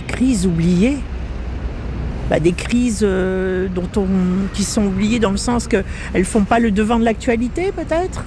crises oubliées. Des crises qui sont oubliées dans le sens qu'elles ne font pas le devant de l'actualité, peut-être.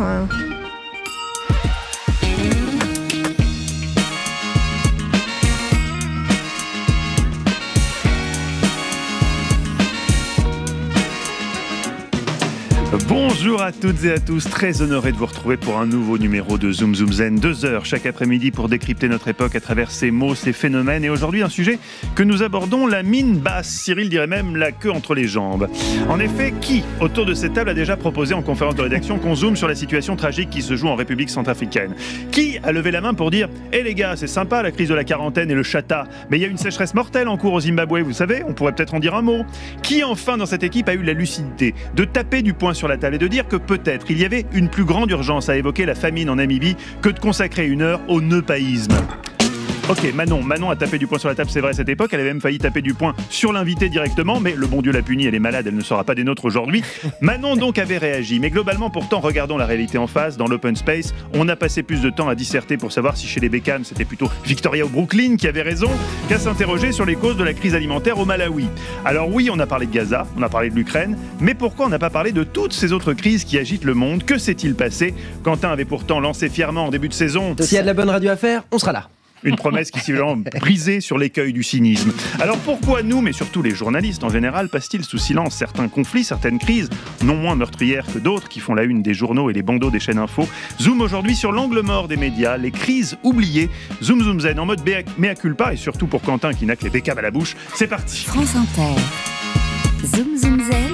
Bonjour à toutes et à tous, très honoré de vous retrouver pour un nouveau numéro de Zoom Zoom Zen, 2 heures chaque après-midi pour décrypter notre époque à travers ses mots, ses phénomènes. Et aujourd'hui un sujet que nous abordons, la mine basse, Cyril dirait même la queue entre les jambes. En effet, qui autour de cette table a déjà proposé en conférence de rédaction qu'on zoome sur la situation tragique qui se joue en République centrafricaine? Qui a levé la main pour dire « Eh les gars, c'est sympa la crise de la quarantaine et le chata, mais il y a une sécheresse mortelle en cours au Zimbabwe, vous savez, on pourrait peut-être en dire un mot ». Qui enfin dans cette équipe a eu la lucidité de taper du poing sur la table et de dire que peut-être il y avait une plus grande urgence à évoquer la famine en Namibie que de consacrer 1 heure au neupaïsme? Ok, Manon a tapé du poing sur la table, c'est vrai, à cette époque. Elle avait même failli taper du poing sur l'invité directement, mais le bon Dieu l'a punie, elle est malade, elle ne sera pas des nôtres aujourd'hui. Manon donc avait réagi, mais globalement pourtant, regardons la réalité en face. Dans l'open space, on a passé plus de temps à disserter pour savoir si chez les Beckham c'était plutôt Victoria ou Brooklyn qui avait raison, qu'à s'interroger sur les causes de la crise alimentaire au Malawi. Alors oui, on a parlé de Gaza, on a parlé de l'Ukraine, mais pourquoi on n'a pas parlé de toutes ces autres crises qui agitent le monde? Que s'est-il passé? Quentin avait pourtant lancé fièrement en début de saison. S'il y a de la bonne radio à faire, on sera là. Une promesse qui s'est vraiment brisée sur l'écueil du cynisme. Alors pourquoi nous, mais surtout les journalistes en général, passent-ils sous silence certains conflits, certaines crises, non moins meurtrières que d'autres, qui font la une des journaux et les bandeaux des chaînes info? Zoom aujourd'hui sur l'angle mort des médias, les crises oubliées. Zoom Zoom Zen en mode mea culpa, et surtout pour Quentin qui n'a que les bécames à la bouche. C'est parti. France Inter. Zoom Zoom Zen.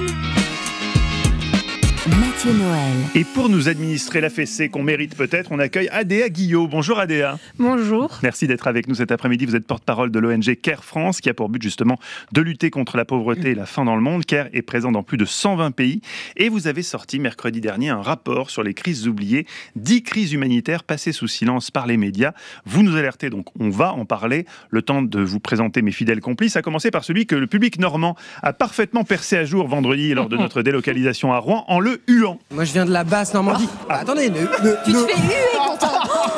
Mathieu Noël. Et pour nous administrer la fessée qu'on mérite peut-être, on accueille Adéa Guillot. Bonjour Adéa. Bonjour. Merci d'être avec nous cet après-midi. Vous êtes porte-parole de l'ONG Care France, qui a pour but justement de lutter contre la pauvreté et la faim dans le monde. Care est présent dans plus de 120 pays. Et vous avez sorti mercredi dernier un rapport sur les crises oubliées, 10 crises humanitaires passées sous silence par les médias. Vous nous alertez, donc on va en parler. Le temps de vous présenter mes fidèles complices, à commencer par celui que le public normand a parfaitement percé à jour vendredi lors de notre délocalisation à Rouen en le huant. Moi je viens de la basse Normandie. Attendez, Tu te fais huer, Quentin.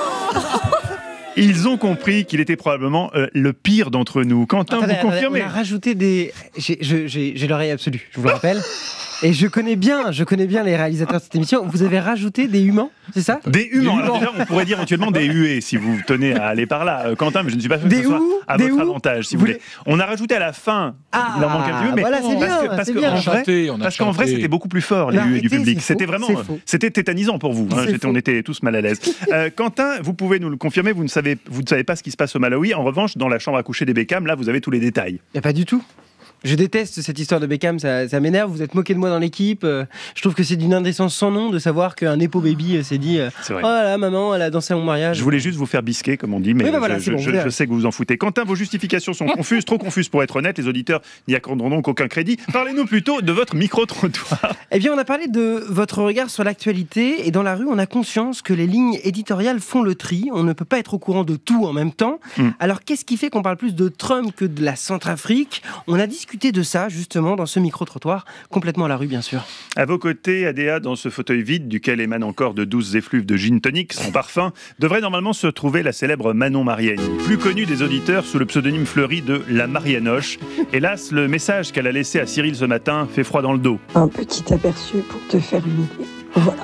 Ils ont compris qu'il était probablement le pire d'entre nous. Quentin, vous confirmez? On a rajouté des... J'ai l'oreille absolue, je vous le rappelle. Et je connais bien les réalisateurs de cette émission. Vous avez rajouté des humains, c'est ça? Des humains. Alors déjà, on pourrait dire éventuellement des huées, si vous tenez à aller par là. Quentin, mais je ne suis pas sûr que ce soit à votre avantage, si vous voulez. On a rajouté à la fin, il en manque un petit peu, mais voilà, c'est bien, parce c'est bien. qu'en vrai, c'était beaucoup plus fort, les huées du public. C'était vraiment, c'était tétanisant pour vous. On était tous mal à l'aise. Quentin, vous pouvez nous le confirmer, vous ne savez pas ce qui se passe au Malawi. En revanche, dans la chambre à coucher des Beckham, là, vous avez tous les détails. Il n'y a pas du tout. Je déteste cette histoire de Beckham, ça m'énerve, vous êtes moqué de moi dans l'équipe, je trouve que c'est d'une indécence sans nom de savoir qu'un Nepo Baby s'est dit « Oh là, maman, elle a dansé à mon mariage ». Je voulais juste vous faire bisquer, comme on dit, mais je sais que vous vous en foutez. Quentin, vos justifications sont confuses, trop confuses pour être honnêtes, les auditeurs n'y accorderont donc aucun crédit. Parlez-nous plutôt de votre micro-trottoir. Eh bien, on a parlé de votre regard sur l'actualité, et dans la rue, on a conscience que les lignes éditoriales font le tri, on ne peut pas être au courant de tout en même temps. Alors, qu'est-ce qui fait qu'on parle plus de Trump que de la Centrafrique? On a discuté de ça, justement, dans ce micro-trottoir, complètement à la rue, bien sûr. À vos côtés, Adéa, dans ce fauteuil vide, duquel émanent encore de douces effluves de gin tonic, son parfum, devrait normalement se trouver la célèbre Manon Mariani, plus connue des auditeurs sous le pseudonyme fleuri de la Marianoche. Hélas, le message qu'elle a laissé à Cyril ce matin fait froid dans le dos. Un petit aperçu pour te faire une idée. Voilà.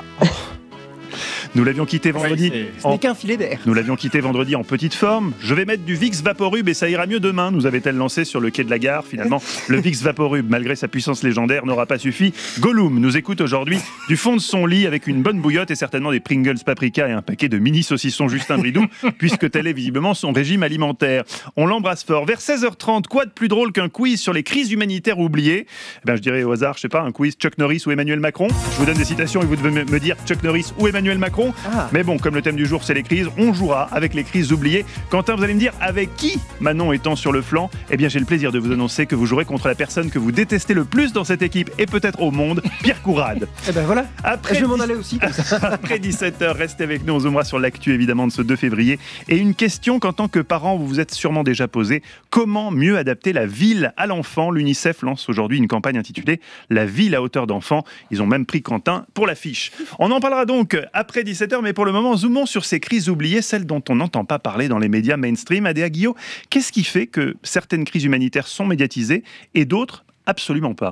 Nous l'avions quitté vendredi. Ce n'est qu'un filet d'air. Nous l'avions quitté vendredi en petite forme. Je vais mettre du Vicks Vaporub et ça ira mieux demain, nous avait-elle lancé sur le quai de la gare. Finalement, le Vicks Vaporub, malgré sa puissance légendaire, n'aura pas suffi. Gollum nous écoute aujourd'hui du fond de son lit avec une bonne bouillotte et certainement des Pringles paprika et un paquet de mini saucissons Justin Bridou, puisque tel est visiblement son régime alimentaire. On l'embrasse fort. Vers 16h30, quoi de plus drôle qu'un quiz sur les crises humanitaires oubliées? Je dirais au hasard, je sais pas, un quiz Chuck Norris ou Emmanuel Macron. Je vous donne des citations et vous devez me dire Chuck Norris ou Emmanuel Macron. Mais bon, comme le thème du jour c'est les crises, on jouera avec les crises oubliées. Quentin, vous allez me dire avec qui, Manon étant sur le flanc? Eh bien, j'ai le plaisir de vous annoncer que vous jouerez contre la personne que vous détestez le plus dans cette équipe et peut-être au monde, Pierre Courade. Eh ben voilà, je vais m'en aller aussi. Après 17h, restez avec nous, on zoomera sur l'actu évidemment de ce 2 février. Et une question qu'en tant que parent, vous vous êtes sûrement déjà posée. Comment mieux adapter la ville à l'enfant? L'UNICEF lance aujourd'hui une campagne intitulée « La ville à hauteur d'enfant ». Ils ont même pris Quentin pour l'affiche. On en parlera donc après 17h. 17h, mais pour le moment, zoomons sur ces crises oubliées, celles dont on n'entend pas parler dans les médias mainstream. Adéa Guillot, qu'est-ce qui fait que certaines crises humanitaires sont médiatisées et d'autres absolument pas ?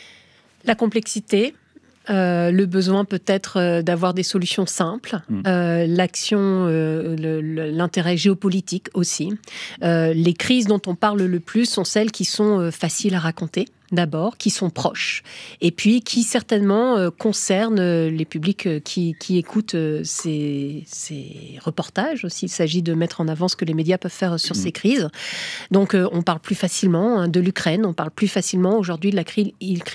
La complexité. Le besoin peut-être d'avoir des solutions simples, l'action, l'intérêt géopolitique aussi. Les crises dont on parle le plus sont celles qui sont faciles à raconter, d'abord, qui sont proches, et puis qui certainement concernent les publics qui écoutent ces reportages aussi. Il s'agit de mettre en avant ce que les médias peuvent faire sur ces crises. Donc on parle plus facilement de l'Ukraine, on parle plus facilement aujourd'hui de la crise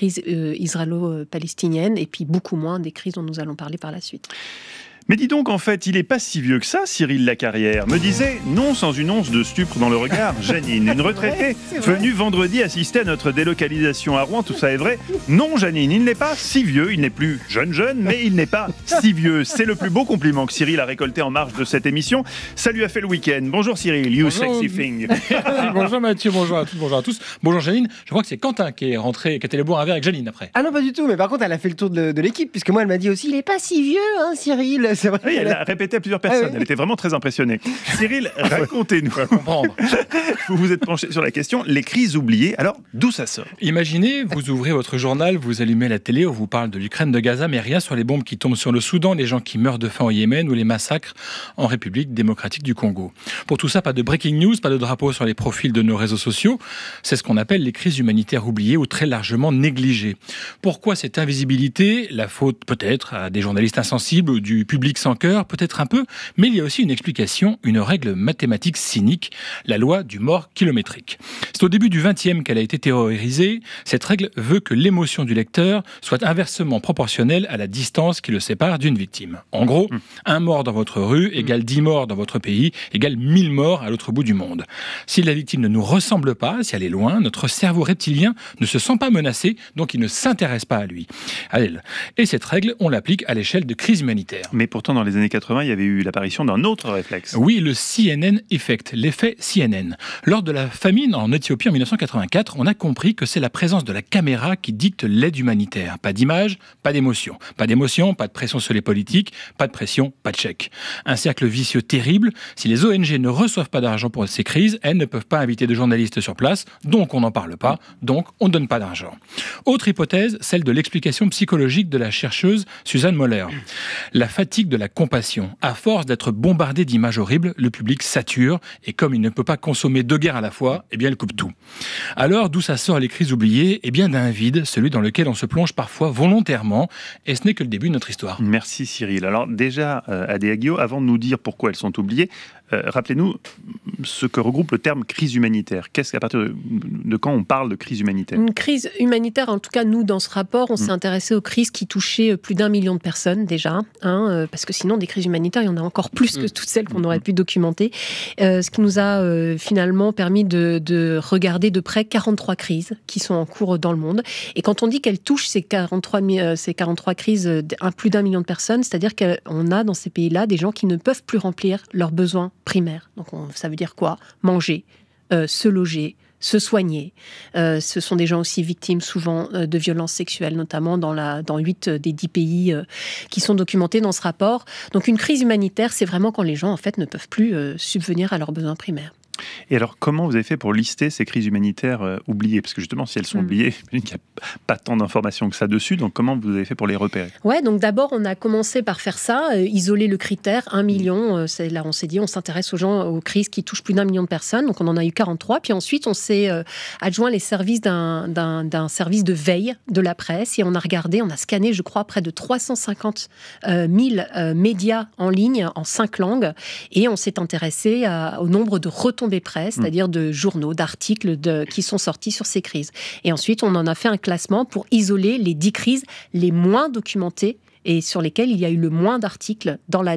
israélo-palestinienne, et puis beaucoup moins des crises dont nous allons parler par la suite. Mais dis donc, en fait, il n'est pas si vieux que ça, Cyril Lacarrière. Me disait, non sans une once de stupre dans le regard, Janine, une retraitée venue vendredi assister à notre délocalisation à Rouen, tout ça est vrai. Non, Janine, il n'est pas si vieux, il n'est plus jeune, mais il n'est pas si vieux. C'est le plus beau compliment que Cyril a récolté en marge de cette émission. Ça lui a fait le week-end. Bonjour Cyril, you sexy thing. Bonjour Mathieu, bonjour à toutes, bonjour à tous. Bonjour Janine, je crois que c'est Quentin qui est rentré, qui est allé boire un verre avec Janine après. Ah non, pas du tout, mais par contre, elle a fait le tour de l'équipe, puisque moi, elle m'a dit aussi, il est pas si vieux, hein, Cyril. C'est vrai. Oui, elle a répété à plusieurs personnes. Ah oui. Elle était vraiment très impressionnée. Cyril, racontez-nous. Comprendre. Vous vous êtes penché sur la question, les crises oubliées. Alors, d'où ça sort ? Imaginez, vous ouvrez votre journal, vous allumez la télé, on vous parle de l'Ukraine, de Gaza, mais rien sur les bombes qui tombent sur le Soudan, les gens qui meurent de faim au Yémen ou les massacres en République démocratique du Congo. Pour tout ça, pas de breaking news, pas de drapeau sur les profils de nos réseaux sociaux. C'est ce qu'on appelle les crises humanitaires oubliées ou très largement négligées. Pourquoi cette invisibilité ? La faute peut-être à des journalistes insensibles ou du public sans cœur, peut-être un peu, mais il y a aussi une explication, une règle mathématique cynique, la loi du mort kilométrique. C'est au début du XXe qu'elle a été théorisée. Cette règle veut que l'émotion du lecteur soit inversement proportionnelle à la distance qui le sépare d'une victime. En gros, un mort dans votre rue égale 10 morts dans votre pays, égale 1000 morts à l'autre bout du monde. Si la victime ne nous ressemble pas, si elle est loin, notre cerveau reptilien ne se sent pas menacé, donc il ne s'intéresse pas à elle. Et cette règle, on l'applique à l'échelle de crise humanitaire. Mais pourtant, dans les années 80, il y avait eu l'apparition d'un autre réflexe. Oui, le CNN Effect, l'effet CNN. Lors de la famine en Éthiopie en 1984, on a compris que c'est la présence de la caméra qui dicte l'aide humanitaire. Pas d'image, pas d'émotion. Pas d'émotion, pas de pression sur les politiques, pas de pression, pas de chèque. Un cercle vicieux terrible. Si les ONG ne reçoivent pas d'argent pour ces crises, elles ne peuvent pas inviter de journalistes sur place, donc on n'en parle pas, donc on ne donne pas d'argent. Autre hypothèse, celle de l'explication psychologique de la chercheuse Suzanne Moller. La fatigue de la compassion. À force d'être bombardé d'images horribles, le public sature et comme il ne peut pas consommer 2 guerres à la fois, eh bien il coupe tout. Alors d'où ça sort les crises oubliées ? Eh bien d'un vide, celui dans lequel on se plonge parfois volontairement, et ce n'est que le début de notre histoire. Merci Cyril. Alors déjà, Adéa Guillot, avant de nous dire pourquoi elles sont oubliées, rappelez-nous ce que regroupe le terme crise humanitaire. Qu'est-ce qu'à partir de quand on parle de crise humanitaire ? Une crise humanitaire, en tout cas nous dans ce rapport, on s'est intéressé aux crises qui touchaient plus d'1 million de personnes déjà, parce que sinon des crises humanitaires, il y en a encore plus que toutes celles qu'on aurait pu documenter. Ce qui nous a finalement permis de regarder de près 43 crises qui sont en cours dans le monde. Et quand on dit qu'elles touchent ces 43 crises plus d'1 million de personnes, c'est-à-dire qu'on a dans ces pays-là des gens qui ne peuvent plus remplir leurs besoins primaires. Donc ça veut dire quoi ? Manger, se loger, se soigner. Ce sont des gens aussi victimes souvent de violences sexuelles, notamment dans 8 des 10 pays qui sont documentés dans ce rapport. Donc une crise humanitaire, c'est vraiment quand les gens en fait ne peuvent plus subvenir à leurs besoins primaires. Et alors, comment vous avez fait pour lister ces crises humanitaires oubliées ? Parce que justement, si elles sont oubliées, il n'y a pas tant d'informations que ça dessus. Donc, comment vous avez fait pour les repérer ? Ouais, donc d'abord, on a commencé par faire ça, isoler le critère 1 million. Là, on s'est dit, on s'intéresse aux crises qui touchent plus d'1 million de personnes. Donc, on en a eu 43. Puis ensuite, on s'est adjoint les services d'un service de veille de la presse. Et on a regardé, on a scanné, je crois, près de 350 000 médias en ligne en 5 langues. Et on s'est intéressé au nombre de retombées presse, c'est-à-dire de journaux, d'articles qui sont sortis sur ces crises. Et ensuite, on en a fait un classement pour isoler les 10 crises les moins documentées et sur lesquelles il y a eu le moins d'articles dans l'année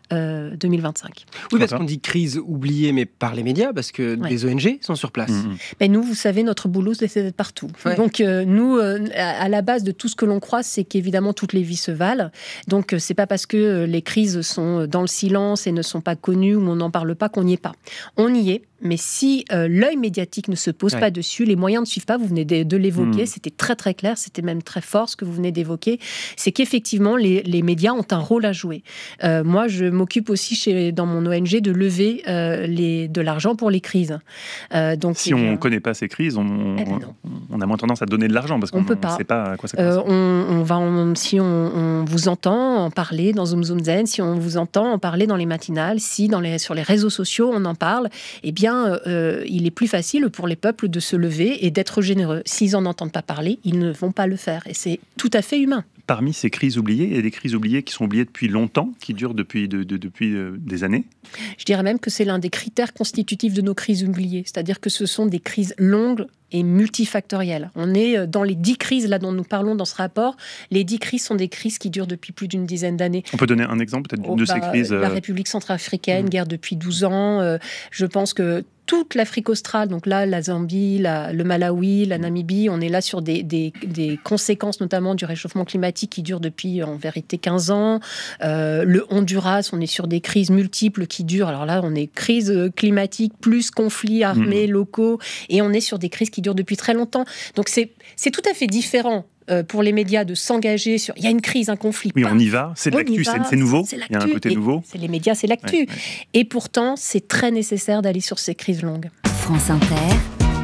2025. Oui, parce qu'on dit crise oubliée, mais par les médias, parce que des ONG sont sur place. Mais nous, vous savez, notre boulot, c'est d'être partout. Ouais. Donc, nous, à la base de tout ce que l'on croit, c'est qu'évidemment, toutes les vies se valent. Donc, c'est pas parce que les crises sont dans le silence et ne sont pas connues ou on n'en parle pas qu'on n'y est pas. On y est. Mais si l'œil médiatique ne se pose pas dessus, les moyens ne suivent pas, vous venez de l'évoquer, c'était très très clair, c'était même très fort ce que vous venez d'évoquer, c'est qu'effectivement les médias ont un rôle à jouer. Moi je m'occupe aussi dans mon ONG de lever de l'argent pour les crises. Donc, si on ne connaît pas ces crises, on a moins tendance à donner de l'argent parce qu'on ne sait pas à quoi ça correspond. Si on vous entend en parler dans Zoom Zoom Zen, si on vous entend en parler dans les matinales, si sur les réseaux sociaux on en parle, eh bien il est plus facile pour les peuples de se lever et d'être généreux. S'ils n'en entendent pas parler, ils ne vont pas le faire. Et c'est tout à fait humain. Parmi ces crises oubliées, il y a des crises oubliées qui sont oubliées depuis longtemps, qui durent depuis des années. Je dirais même que c'est l'un des critères constitutifs de nos crises oubliées. C'est-à-dire que ce sont des crises longues et multifactorielles. On est dans les 10 crises là dont nous parlons dans ce rapport. Les 10 crises sont des crises qui durent depuis plus d'une dizaine d'années. On peut donner un exemple peut-être de ces crises La République centrafricaine, guerre depuis 12 ans. Je pense que toute l'Afrique australe, donc là, la Zambie, le Malawi, la Namibie, on est là sur des conséquences notamment du réchauffement climatique qui dure depuis en vérité 15 ans. Le Honduras, on est sur des crises multiples qui durent. Alors là, on est crise climatique plus conflits armés locaux et on est sur des crises qui durent depuis très longtemps. Donc c'est tout à fait différent pour les médias de s'engager sur... Il y a une crise, un conflit. Oui, on y va, c'est de l'actu, c'est nouveau. Il y a un côté nouveau. C'est les médias, c'est l'actu. Ouais. Et pourtant, c'est très nécessaire d'aller sur ces crises longues. France Inter,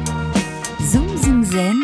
Zoom Zoom Zen,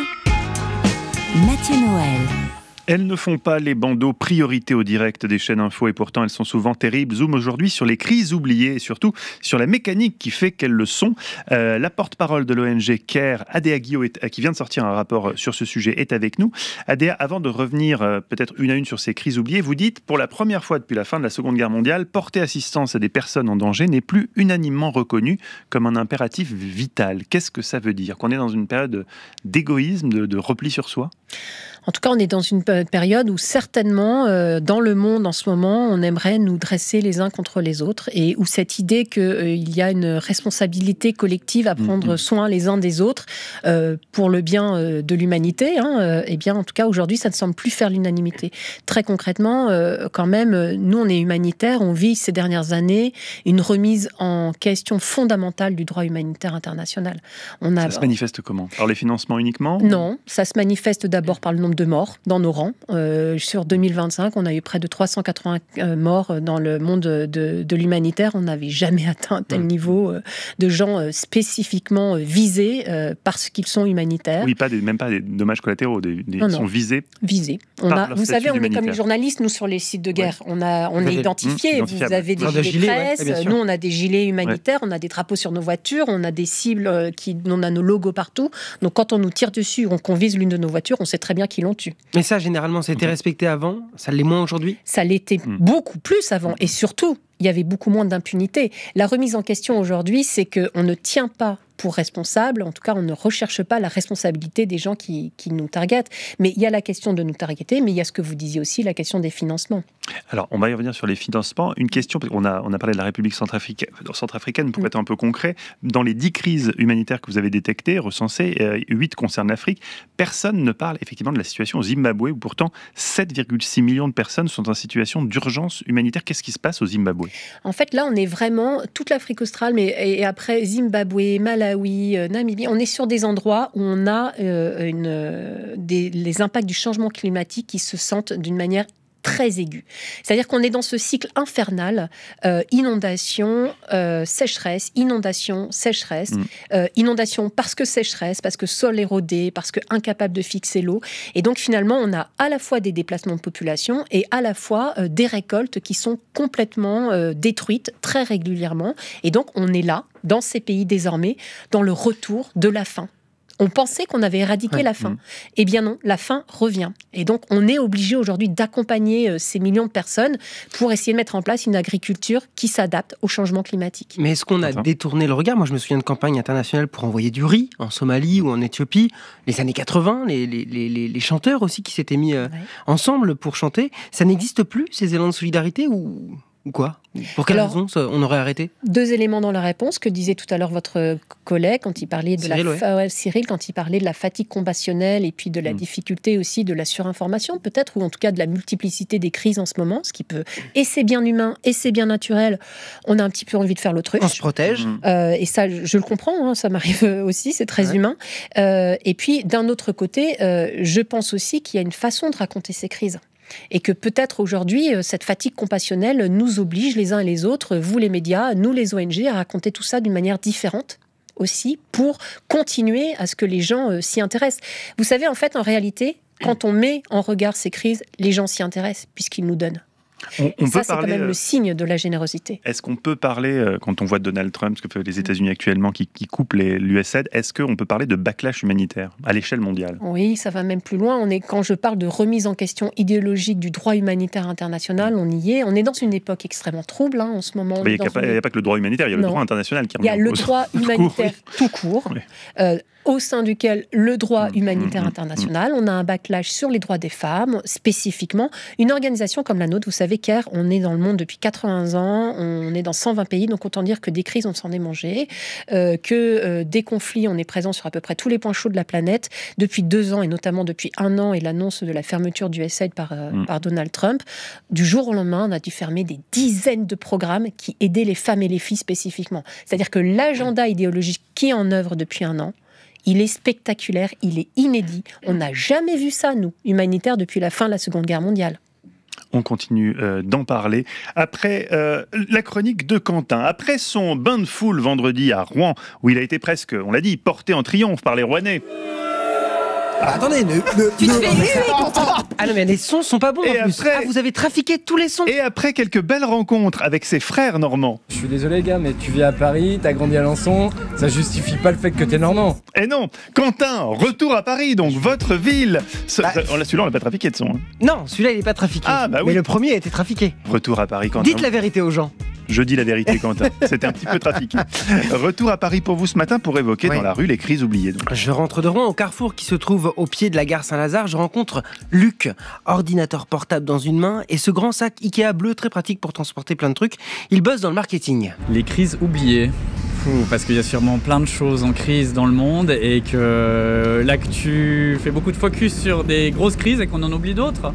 Mathieu Noël. Elles ne font pas les bandeaux priorité au direct des chaînes info et pourtant elles sont souvent terribles. Zoom aujourd'hui sur les crises oubliées et surtout sur la mécanique qui fait qu'elles le sont. La porte-parole de l'ONG CARE, Adéa Guillot, qui vient de sortir un rapport sur ce sujet, est avec nous. Adéa, avant de revenir peut-être une à une sur ces crises oubliées, vous dites, pour la première fois depuis la fin de la Seconde Guerre mondiale, porter assistance à des personnes en danger n'est plus unanimement reconnu comme un impératif vital. Qu'est-ce que ça veut dire ? Qu'on est dans une période d'égoïsme, de repli sur soi ? En tout cas, on est dans une période où certainement, dans le monde en ce moment, on aimerait nous dresser les uns contre les autres et où cette idée qu'il y a une responsabilité collective à prendre soin les uns des autres pour le bien de l'humanité, eh bien, en tout cas, aujourd'hui, ça ne semble plus faire l'unanimité. Très concrètement, quand même, nous, on est humanitaires, on vit ces dernières années une remise en question fondamentale du droit humanitaire international. Ça se manifeste comment ? Par les financements uniquement ? Non, ça se manifeste d'abord par le nombre de morts dans nos rangs. Sur 2025, on a eu près de 380 morts dans le monde de l'humanitaire. On n'avait jamais atteint un tel niveau de gens spécifiquement visés parce qu'ils sont humanitaires. Oui, même pas des dommages collatéraux, ils sont visés. Visés. Vous savez, on est comme les journalistes, nous, sur les sites de guerre. On est identifiés. Vous avez des gilets presse, nous, on a des gilets humanitaires, on a des drapeaux sur nos voitures, on a des cibles, on a nos logos partout. Donc, quand on nous tire dessus ou qu'on vise l'une de nos voitures, on sait très bien qui l'ont tué. Mais ça, généralement, ça a été respecté avant, ça l'est moins aujourd'hui ? Ça l'était beaucoup plus avant, et surtout, il y avait beaucoup moins d'impunité. La remise en question aujourd'hui, c'est qu'on ne tient pas pour responsable, en tout cas, on ne recherche pas la responsabilité des gens qui nous targetent. Mais il y a la question de nous targeter, mais il y a ce que vous disiez aussi, la question des financements. Alors, on va y revenir sur les financements. Une question, on a parlé de la République centrafricaine, pour être un peu concret. Dans les 10 crises humanitaires que vous avez détectées, recensées, 8 concernent l'Afrique. Personne ne parle effectivement de la situation au Zimbabwe, où pourtant 7,6 millions de personnes sont en situation d'urgence humanitaire. Qu'est-ce qui se passe au Zimbabwe ? En fait, là, on est vraiment toute l'Afrique australe, et après Zimbabwe, Malawi, Namibie, on est sur des endroits où on a les impacts du changement climatique qui se sentent d'une manière très aiguë. C'est-à-dire qu'on est dans ce cycle infernal, inondation, sécheresse, inondation, sécheresse, inondation parce que sécheresse, parce que sol érodé, parce que incapable de fixer l'eau. Et donc finalement, on a à la fois des déplacements de population et à la fois des récoltes qui sont complètement détruites très régulièrement. Et donc on est là, dans ces pays désormais, dans le retour de la faim. On pensait qu'on avait éradiqué la faim. Eh bien non, la faim revient. Et donc, on est obligé aujourd'hui d'accompagner ces millions de personnes pour essayer de mettre en place une agriculture qui s'adapte au changement climatique. Mais est-ce qu'on a détourné le regard ? Moi, je me souviens de campagnes internationales pour envoyer du riz en Somalie ou en Éthiopie. Les années 80, les chanteurs aussi qui s'étaient mis ensemble pour chanter. Ça n'existe plus, ces élans de solidarité, ou Ou quoi ? Pour quelle raison on aurait arrêté ? 2 éléments dans la réponse que disait tout à l'heure votre collègue quand il parlait de Cyril, quand il parlait de la fatigue compassionnelle et puis de la difficulté aussi de la surinformation peut-être, ou en tout cas de la multiplicité des crises en ce moment, ce qui peut, et c'est bien humain et c'est bien naturel, on a un petit peu envie de faire l'autruche. On se protège. Et ça, je le comprends, ça m'arrive aussi, c'est très humain. Et puis d'un autre côté, je pense aussi qu'il y a une façon de raconter ces crises. Et que peut-être aujourd'hui, cette fatigue compassionnelle nous oblige les uns et les autres, vous les médias, nous les ONG, à raconter tout ça d'une manière différente aussi, pour continuer à ce que les gens s'y intéressent. Vous savez, en fait, en réalité, quand on met en regard ces crises, les gens s'y intéressent, puisqu'ils nous donnent. Ça, c'est quand même le signe de la générosité. Est-ce qu'on peut parler, quand on voit Donald Trump, ce que font les États-Unis actuellement, qui coupent l'USAID, est-ce qu'on peut parler de backlash humanitaire à l'échelle mondiale ? Oui, ça va même plus loin. Quand je parle de remise en question idéologique du droit humanitaire international, on y est. On est dans une époque extrêmement trouble en ce moment. Il n'y a pas que le droit humanitaire, il y a le droit international qui remet en cause. Il y a le droit humanitaire tout court. Au sein duquel le droit humanitaire international, on a un backlash sur les droits des femmes, spécifiquement. Une organisation comme la nôtre, vous savez, CARE, on est dans le monde depuis 80 ans, on est dans 120 pays, donc autant dire que des crises, on s'en est mangé, que des conflits, on est présent sur à peu près tous les points chauds de la planète, depuis 2 ans, et notamment depuis 1 an, et l'annonce de la fermeture du USAID par Donald Trump. Du jour au lendemain, on a dû fermer des dizaines de programmes qui aidaient les femmes et les filles spécifiquement. C'est-à-dire que l'agenda idéologique qui est en œuvre depuis 1 an, il est spectaculaire, il est inédit. On n'a jamais vu ça, nous, humanitaires, depuis la fin de la Seconde Guerre mondiale. On continue d'en parler. Après la chronique de Quentin, après son bain de foule vendredi à Rouen, où il a été presque, on l'a dit, porté en triomphe par les Rouennais. Attendez, tu te fais huer, Quentin. Ah non, mais les sons sont pas bons en plus. Vous avez trafiqué tous les sons. Et après quelques belles rencontres avec ses frères normands. Je suis désolé, gars, mais tu vis à Paris, t'as grandi à Alençon, ça justifie pas le fait que t'es normand. Et non, Quentin, retour à Paris, donc votre ville. Celui-là, on l'a pas trafiqué de son. Hein. Non, celui-là, il est pas trafiqué. Ah, bah oui. Mais le premier a été trafiqué. Retour à Paris, Quentin. Dites la vérité aux gens. Je dis la vérité, Quentin. C'était un petit peu trafiqué. Retour à Paris pour vous ce matin pour évoquer dans la rue les crises oubliées. Donc. Je rentre de Rouen au carrefour qui se trouve au pied de la gare Saint-Lazare. Je rencontre Luc, ordinateur portable dans une main et ce grand sac Ikea bleu très pratique pour transporter plein de trucs. Il bosse dans le marketing. Les crises oubliées. Parce qu'il y a sûrement plein de choses en crise dans le monde et que l'actu fait beaucoup de focus sur des grosses crises et qu'on en oublie d'autres.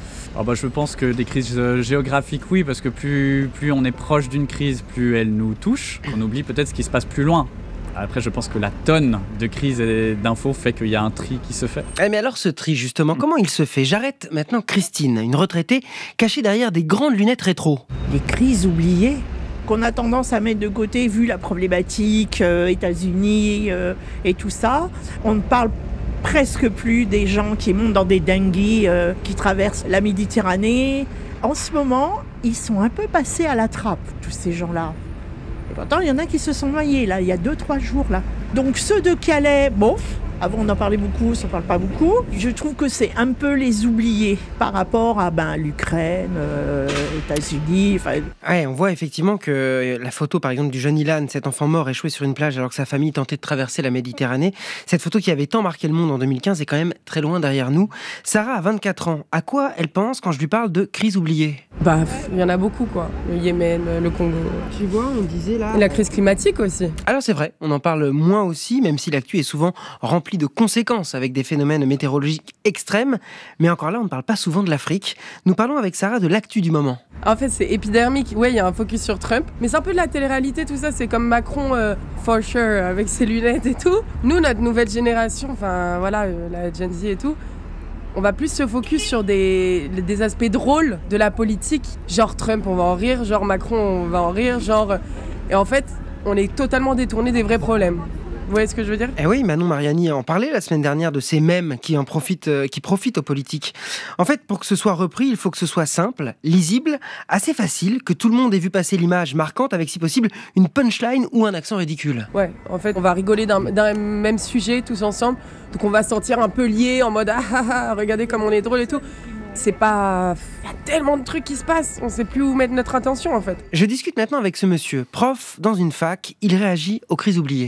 Je pense que des crises géographiques, oui, parce que plus on est proche d'une crise, plus elle nous touche. On oublie peut-être ce qui se passe plus loin. Après, je pense que la tonne de crises et d'infos fait qu'il y a un tri qui se fait. Mais alors ce tri, justement, comment il se fait ? J'arrête maintenant Christine, une retraitée cachée derrière des grandes lunettes rétro. Les crises oubliées qu'on a tendance à mettre de côté vu la problématique États-Unis et tout ça. On ne parle presque plus des gens qui montent dans des dinghies qui traversent la Méditerranée. En ce moment, ils sont un peu passés à la trappe, tous ces gens-là. Et pourtant, il y en a qui se sont noyés, là, il y a 2-3 jours, là. Donc ceux de Calais, avant on en parlait beaucoup, ça ne parle pas beaucoup. Je trouve que c'est un peu les oubliés par rapport à l'Ukraine, États-Unis. Ouais, on voit effectivement que la photo par exemple du jeune Ilan, cet enfant mort échoué sur une plage alors que sa famille tentait de traverser la Méditerranée, cette photo qui avait tant marqué le monde en 2015 est quand même très loin derrière nous. Sarah a 24 ans. À quoi elle pense quand je lui parle de crise oubliée ? Il y en a beaucoup quoi. Le Yémen, le Congo. Tu vois, on disait là... Et la crise climatique aussi. Alors c'est vrai, on en parle moins aussi, même si l'actu est souvent remplie de conséquences avec des phénomènes météorologiques extrêmes. Mais encore là, on ne parle pas souvent de l'Afrique. Nous parlons avec Sarah de l'actu du moment. En fait, c'est épidermique. Ouais, il y a un focus sur Trump. Mais c'est un peu de la télé-réalité, tout ça. C'est comme Macron, for sure, avec ses lunettes et tout. Nous, notre nouvelle génération, la Gen Z et tout, on va plus se focus sur des aspects drôles de la politique. Genre Trump, on va en rire. Genre Macron, on va en rire. Et en fait, on est totalement détourné des vrais problèmes. Vous voyez ce que je veux dire ? Eh oui, Manon Mariani en parlait la semaine dernière de ces mèmes qui profitent aux politiques. En fait, pour que ce soit repris, il faut que ce soit simple, lisible, assez facile, que tout le monde ait vu passer l'image marquante avec, si possible, une punchline ou un accent ridicule. Ouais, en fait, on va rigoler d'un même sujet tous ensemble, donc on va se sentir un peu liés en mode regardez comme on est drôle et tout. C'est pas... Il y a tellement de trucs qui se passent, on sait plus où mettre notre attention en fait. Je discute maintenant avec ce monsieur, prof dans une fac, il réagit aux crises oubliées.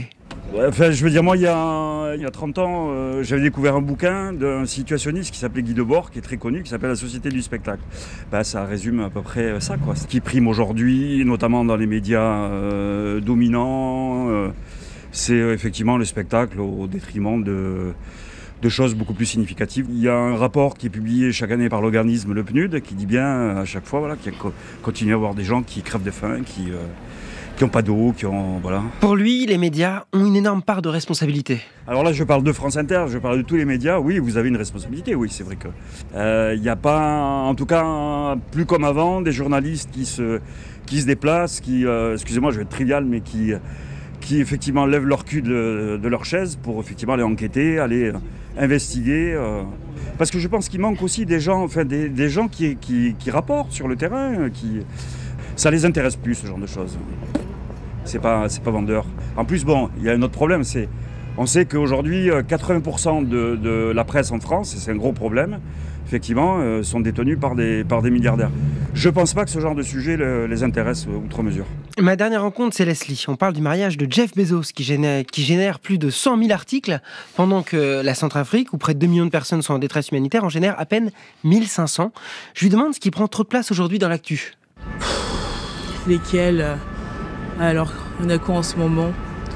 Ouais, enfin, je veux dire, moi, il y a 30 ans, j'avais découvert un bouquin d'un situationniste qui s'appelait Guy Debord, qui est très connu, qui s'appelle La Société du spectacle. Ça résume à peu près ça, quoi. Ce qui prime aujourd'hui, notamment dans les médias dominants, c'est effectivement le spectacle au détriment de choses beaucoup plus significatives. Il y a un rapport qui est publié chaque année par l'organisme Le PNUD qui dit bien à chaque fois qu'il continue à y avoir des gens qui crèvent de faim, qui n'ont pas d'eau, voilà. Pour lui, les médias ont une énorme part de responsabilité. Alors là, je parle de France Inter, je parle de tous les médias. Oui, vous avez une responsabilité, oui, c'est vrai que... Il n'y a pas, en tout cas, plus comme avant, des journalistes qui se déplacent, excusez-moi, je vais être trivial, mais qui effectivement lèvent leur cul de leur chaise pour effectivement aller enquêter, aller investiguer. Parce que je pense qu'il manque aussi des gens, des gens qui rapportent sur le terrain, ça les intéresse plus, ce genre de choses. C'est pas vendeur. En plus, il y a un autre problème, on sait qu'aujourd'hui, 80% de la presse en France, et c'est un gros problème, effectivement, sont détenus par des milliardaires. Je ne pense pas que ce genre de sujet les intéresse outre mesure. Ma dernière rencontre, c'est Leslie. On parle du mariage de Jeff Bezos, qui génère plus de 100 000 articles, pendant que la Centrafrique, où près de 2 millions de personnes sont en détresse humanitaire, en génère à peine 1500. Je lui demande ce qui prend trop de place aujourd'hui dans l'actu. Lesquels? Alors, on a quoi en ce moment?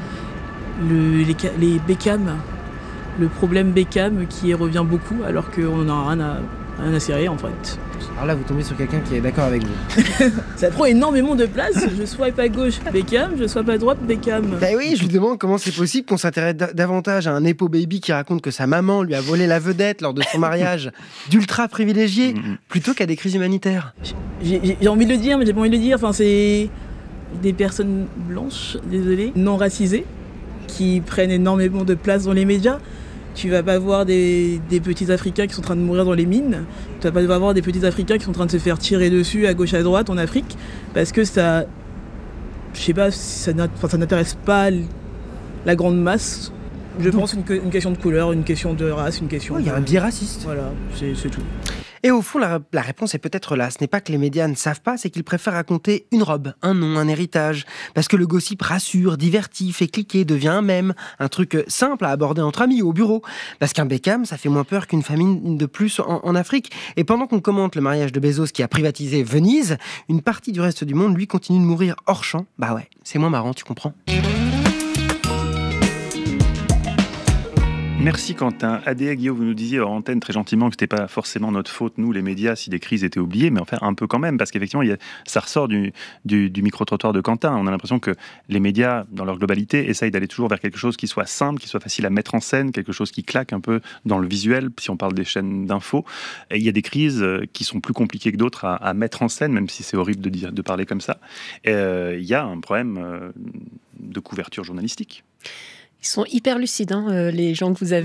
Les Beckham. Le problème Beckham qui revient beaucoup alors qu'on n'a rien à cirer en fait. Alors là, vous tombez sur quelqu'un qui est d'accord avec vous. Ça prend énormément de place. Je swipe à gauche Beckham, je swipe à droite Beckham. Oui, je lui demande comment c'est possible qu'on s'intéresse davantage à un Nepo Baby qui raconte que sa maman lui a volé la vedette lors de son mariage d'ultra privilégié, plutôt qu'à des crises humanitaires. J'ai envie de le dire, mais j'ai pas envie de le dire. Enfin, c'est des personnes blanches, désolé, non racisées, qui prennent énormément de place dans les médias. Tu vas pas voir des petits Africains qui sont en train de mourir dans les mines. Tu vas pas voir des petits Africains qui sont en train de se faire tirer dessus à gauche à droite en Afrique, parce que ça, je sais pas, ça n'intéresse pas la grande masse. Je pense une question de couleur, une question de race, une question. Il y a un biais raciste. Voilà, c'est tout. Et au fond, la réponse est peut-être là. Ce n'est pas que les médias ne savent pas, c'est qu'ils préfèrent raconter une robe, un nom, un héritage. Parce que le gossip rassure, divertit, fait cliquer, devient un mème. Un truc simple à aborder entre amis ou au bureau. Parce qu'un Beckham, ça fait moins peur qu'une famine de plus en Afrique. Et pendant qu'on commente le mariage de Bezos qui a privatisé Venise, une partie du reste du monde, lui, continue de mourir hors champ. Bah ouais, c'est moins marrant, tu comprends ? Merci Quentin. Adéa, Guillaume, vous nous disiez hors antenne très gentiment que ce n'était pas forcément notre faute, nous les médias, si des crises étaient oubliées, mais enfin un peu quand même, parce qu'effectivement ça ressort du micro-trottoir de Quentin. On a l'impression que les médias, dans leur globalité, essayent d'aller toujours vers quelque chose qui soit simple, qui soit facile à mettre en scène, quelque chose qui claque un peu dans le visuel, si on parle des chaînes d'infos. Et il y a des crises qui sont plus compliquées que d'autres à mettre en scène, même si c'est horrible de parler comme ça. Il y a un problème de couverture journalistique. Ils sont hyper lucides, hein, les gens que vous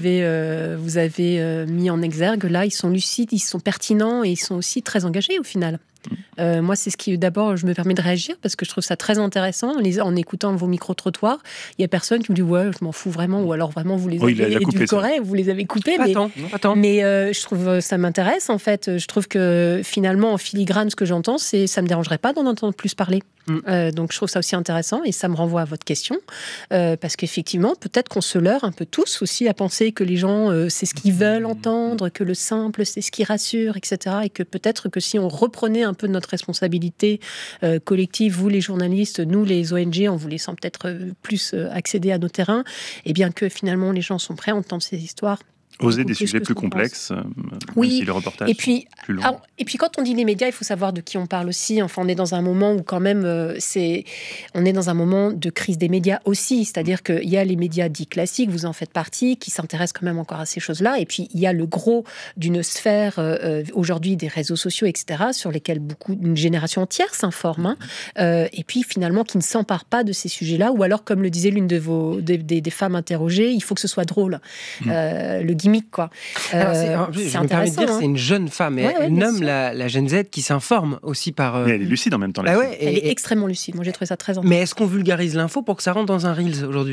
avez mis en exergue. Là, ils sont lucides, ils sont pertinents et ils sont aussi très engagés au final. Moi, c'est ce qui, d'abord, je me permets de réagir parce que je trouve ça très intéressant. En écoutant vos micro-trottoirs, il y a personne qui me dit « ouais, je m'en fous vraiment » ou alors vraiment vous les avez édulcorés, vous les avez coupés. Mais je trouve ça m'intéresse en fait. Je trouve que finalement, en filigrane, ce que j'entends, ça me dérangerait pas d'en entendre plus parler. Donc je trouve ça aussi intéressant et ça me renvoie à votre question parce qu'effectivement, peut-être qu'on se leurre un peu tous aussi à penser que les gens, c'est ce qu'ils veulent entendre, que le simple, c'est ce qui rassure, etc. Et que peut-être que si on reprenait un peu notre responsabilité collective, vous les journalistes, nous les ONG, en vous laissant peut-être plus accéder à nos terrains, et bien que finalement les gens sont prêts à entendre ces histoires. Oser des sujets plus complexes, oui. Si le reportage et puis, plus long. Et puis quand on dit les médias, il faut savoir de qui on parle aussi. Enfin, on est dans un moment où quand même, on est dans un moment de crise des médias aussi. C'est-à-dire qu'il y a les médias dits classiques, vous en faites partie, qui s'intéressent quand même encore à ces choses-là. Et puis il y a le gros d'une sphère aujourd'hui des réseaux sociaux, etc., sur lesquels une génération entière s'informe. Et puis finalement, qui ne s'empare pas de ces sujets-là. Ou alors, comme le disait l'une des femmes interrogées, il faut que ce soit drôle. Le gimmick, quoi. Je me permets de dire, c'est une jeune femme. Elle nomme la Gen Z qui s'informe aussi par... Mais elle est lucide en même temps. Elle est extrêmement lucide. Moi, j'ai trouvé ça très intéressant. Mais est-ce qu'on vulgarise l'info pour que ça rentre dans un Reels aujourd'hui ?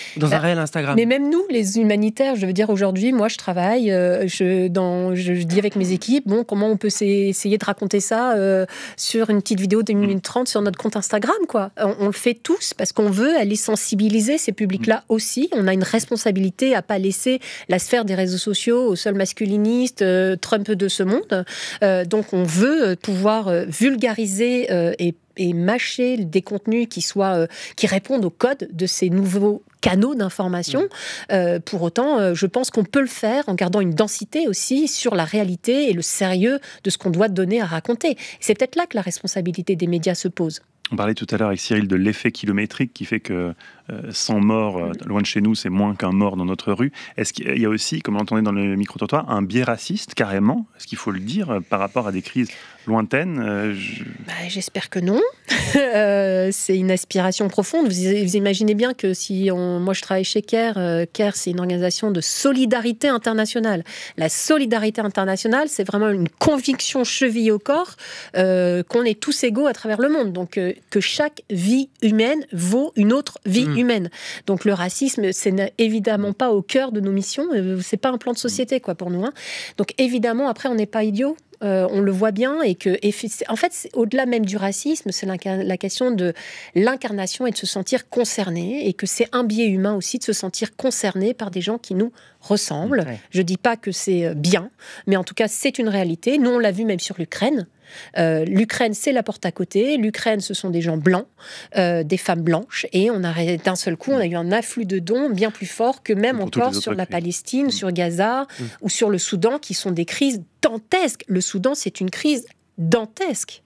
Dans un réel Instagram. Mais même nous, les humanitaires, je veux dire, aujourd'hui, moi, je travaille, je dis avec mes équipes, bon, comment on peut essayer de raconter ça sur une petite vidéo de 1 minute 30 sur notre compte Instagram, quoi. On le fait tous parce qu'on veut aller sensibiliser ces publics-là aussi. On a une responsabilité à pas laisser la sphère des réseaux sociaux aux seuls masculinistes, Trump de ce monde. Donc, on veut pouvoir vulgariser et mâcher des contenus qui répondent au code de ces nouveaux canaux d'information. Pour autant, je pense qu'on peut le faire en gardant une densité aussi sur la réalité et le sérieux de ce qu'on doit donner à raconter. C'est peut-être là que la responsabilité des médias se pose. On parlait tout à l'heure avec Cyril de l'effet kilométrique qui fait que 100 morts loin de chez nous, c'est moins qu'un mort dans notre rue. Est-ce qu'il y a aussi, comme on l'entendait dans le micro-trottoir, un biais raciste carrément ? Est-ce qu'il faut le dire par rapport à des crises lointaines J'espère que non. C'est une aspiration profonde. Vous imaginez bien que moi je travaille chez CARE. CARE, c'est une organisation de solidarité internationale. La solidarité internationale, c'est vraiment une conviction chevillée au corps qu'on est tous égaux à travers le monde. Donc que chaque vie humaine vaut une autre vie humaine. Donc le racisme, c'est évidemment pas au cœur de nos missions. C'est pas un plan de société, quoi, pour nous. Donc évidemment, après, on n'est pas idiots. On le voit bien en fait, c'est au-delà même du racisme, c'est la question de l'incarnation et de se sentir concerné, et que c'est un biais humain aussi de se sentir concerné par des gens qui nous ressemblent. Je dis pas que c'est bien, mais en tout cas, c'est une réalité. Nous, on l'a vu même sur l'Ukraine. L'Ukraine, c'est la porte à côté. L'Ukraine, ce sont des gens blancs, des femmes blanches, et d'un seul coup, on a eu un afflux de dons bien plus fort que même encore sur la Palestine, sur Gaza ou sur le Soudan, qui sont des crises dantesques. Le Soudan, c'est une crise dantesque.